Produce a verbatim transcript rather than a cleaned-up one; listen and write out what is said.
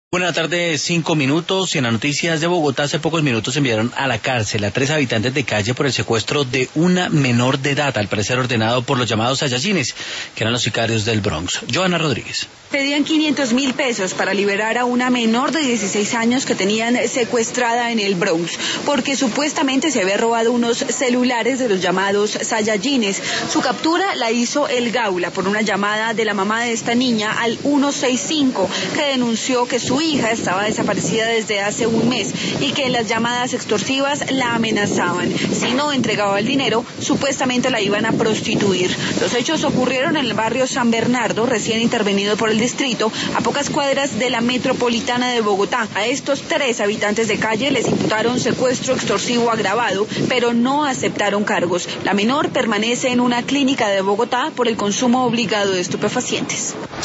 Buenas tardes, cinco minutos. En las noticias de Bogotá, hace pocos minutos enviaron a la cárcel a tres habitantes de calle por el secuestro de una menor de edad, al parecer ordenado por los llamados Saiyajines, que eran los sicarios del Bronx. Joana Rodríguez. Pedían quinientos mil pesos para liberar a una menor de dieciséis años que tenían secuestrada en el Bronx, porque supuestamente se había robado unos celulares de los llamados Saiyajines. Su captura la hizo el Gaula por una llamada de la mamá de esta niña al ciento sesenta y cinco, que denunció que su hija estaba desaparecida desde hace un mes y que las llamadas extorsivas la amenazaban. Si no entregaba el dinero, supuestamente la iban a prostituir. Los hechos ocurrieron en el barrio San Bernardo, recién intervenido por el distrito, a pocas cuadras de la metropolitana de Bogotá. A estos tres habitantes de calle les imputaron secuestro extorsivo agravado, pero no aceptaron cargos. La menor permanece en una clínica de Bogotá por el consumo obligado de estupefacientes.